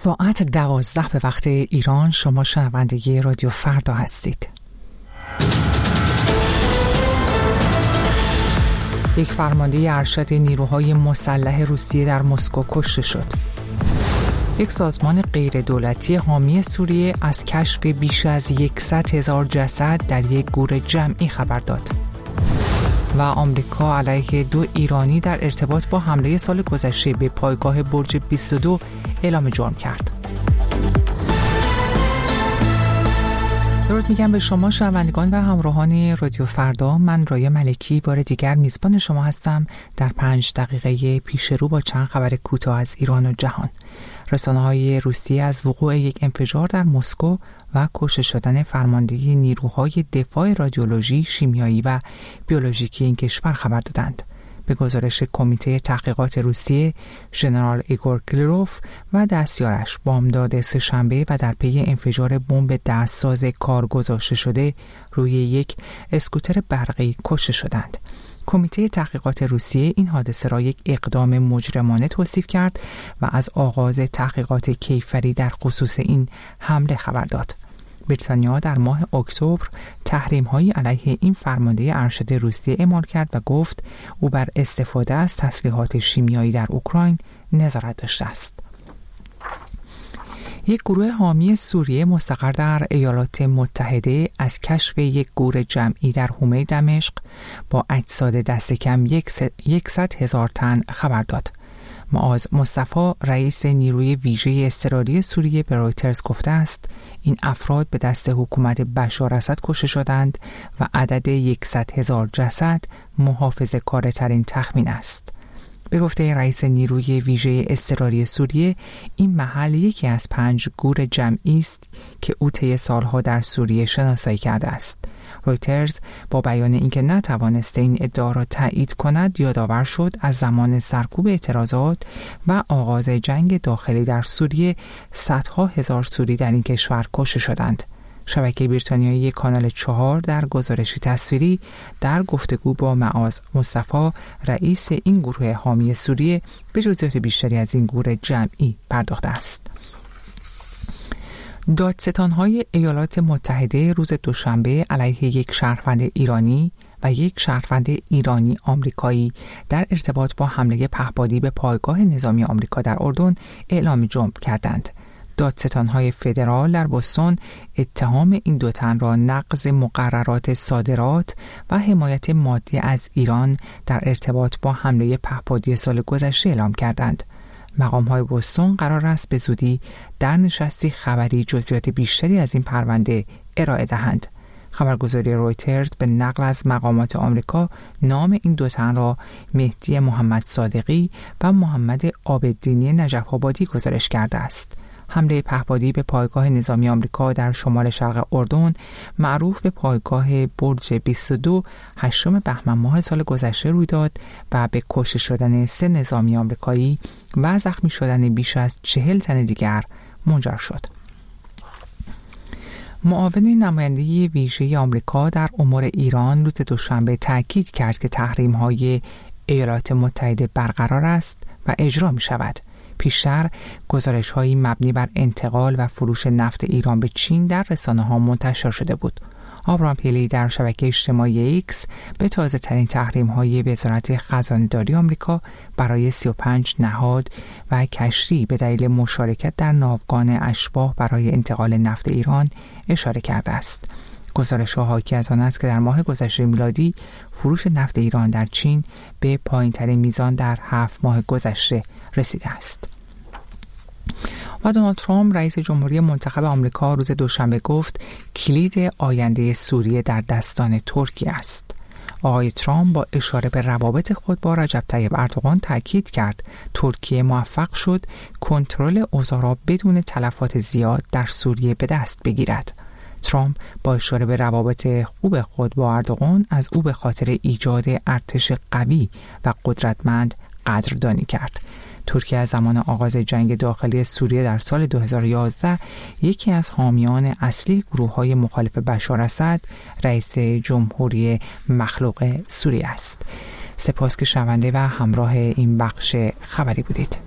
ساعت 12 به وقت ایران. شما شنونده رادیو فردا هستید. یک فرمانده ارشد نیروهای مسلح روسیه در مسکو کشته شد. یک سازمان غیر دولتی حامی سوریه از کشف بیش از 100,000 جسد در یک گور جمعی خبر داد. و آمریکا علیه 2 ایرانی در ارتباط با حمله سال گذشته به پایگاه برج 22 اعلام جرم کرد. درود میگم به شما شنوندگان و همراهان رادیو فردا. من رایه ملکی بار دیگر میزبان شما هستم در 5 دقیقه پیش رو با چند خبر کوتاه از ایران و جهان. رسانه‌های روسیه از وقوع یک انفجار در مسکو و کشته شدن فرمانده نیروهای دفاع رادیولوژی، شیمیایی و بیولوژیکی این کشور خبر دادند. به گزارش کمیته تحقیقات روسیه، ژنرال ایگور کلیروف و دستیارش بامداد سه‌شنبه و در پی انفجار بمب دستساز کار گذاشته شده روی یک اسکوتر برقی کشته شدند. کمیته تحقیقات روسیه این حادثه را یک اقدام مجرمانه توصیف کرد و از آغاز تحقیقات کیفری در خصوص این حمله خبر داد. بریتانیا در ماه اکتبر تحریم‌هایی علیه این فرمانده ارشد روسیه اعمال کرد و گفت او بر استفاده از تسلیحات شیمیایی در اوکراین نظارت داشته است. یک گروه حامی سوریه مستقر در ایالات متحده از کشف یک گور جمعی در حومه دمشق با اجساد دست کم 100,000 تن خبر داد. معاذ مصطفی رئیس نیروی ویژه اضطراری سوریه به رویترز گفته است این افراد به دست حکومت بشار اسد کشته شدند و عدد 100,000 جسد محافظه‌کار ترین تخمین است. به گفته رئیس نیروی ویژه اضطراری سوریه، این محل یکی از 5 گور جمعی است که او طی سالها در سوریه شناسایی کرده است. رویترز با بیان اینکه نتوانسته این ادعا را تایید کند یادآور شد از زمان سرکوب اعتراضات و آغاز جنگ داخلی در سوریه صدها هزار سوری در این کشور کشته شدند. شبکه بریتانیایی کانال 4 در گزارشی تصویری در گفتگو با معاذ مصطفی رئیس این گروه حامی سوریه به جزئیات بیشتری از این گور جمعی پرداخته است. دادستان‌های ایالات متحده روز دوشنبه علیه یک شهروند ایرانی و یک شهروند ایرانی آمریکایی در ارتباط با حمله پهپادی به پایگاه نظامی آمریکا در اردن اعلام جرم کردند. دادستان‌های فدرال در بوستون اتهام این 2 تن را نقض مقررات صادرات و حمایت مادی از ایران در ارتباط با حمله پهپادی سال گذشته اعلام کردند. مقام‌های بوستون قرار است به زودی در نشستی خبری جزئیات بیشتری از این پرونده ارائه دهند. خبرگزاری رویترز به نقل از مقامات آمریکا نام این 2 تن را مهدی محمد صادقی و محمد عابدینی نجف آبادی گزارش کرده است. حمله پهپادی به پایگاه نظامی آمریکا در شمال شرق اردن معروف به پایگاه برج 22 8 بهمن ماه سال گذشته روی داد و به کشته شدن 3 نظامی آمریکایی و زخمی شدن بیش از 40 تن دیگر منجر شد. معاون نماینده ویژه آمریکا در امور ایران روز دوشنبه تاکید کرد که تحریم‌های ایالات متحده برقرار است و اجرا می‌شود. پیشتر گزارش‌هایی مبنی بر انتقال و فروش نفت ایران به چین در رسانه‌ها منتشر شده بود. آبرام پیلی در شبکه اجتماعی ایکس به تازه‌ترین تحریم‌های وزارت خزانه‌داری آمریکا برای 35 نهاد و کشتی به دلیل مشارکت در ناوگان اشباح برای انتقال نفت ایران اشاره کرده است. گزارش‌ها حاکی از آن است که در ماه گذشته میلادی فروش نفت ایران در چین به پایین‌ترین میزان در 7 ماه گذشته رسیده است. و دونالد ترامپ رئیس جمهوری منتخب آمریکا روز دوشنبه گفت کلید آینده سوریه در دستان ترکیه است. آقای ترامپ با اشاره به روابط خود با رجب طیب اردوغان تاکید کرد ترکیه موفق شد کنترل اوضاع را بدون تلفات زیاد در سوریه به دست بگیرد. ترامپ با اشاره به روابط خوب خود با اردوغان از او به خاطر ایجاد ارتش قوی و قدرتمند قدردانی کرد. ترکیه از زمان آغاز جنگ داخلی سوریه در سال 2011 یکی از حامیان اصلی گروه‌های مخالف بشار اسد، رئیس جمهوری مخلوق سوریه است. سپاس که شنونده و همراه این بخش خبری بودید.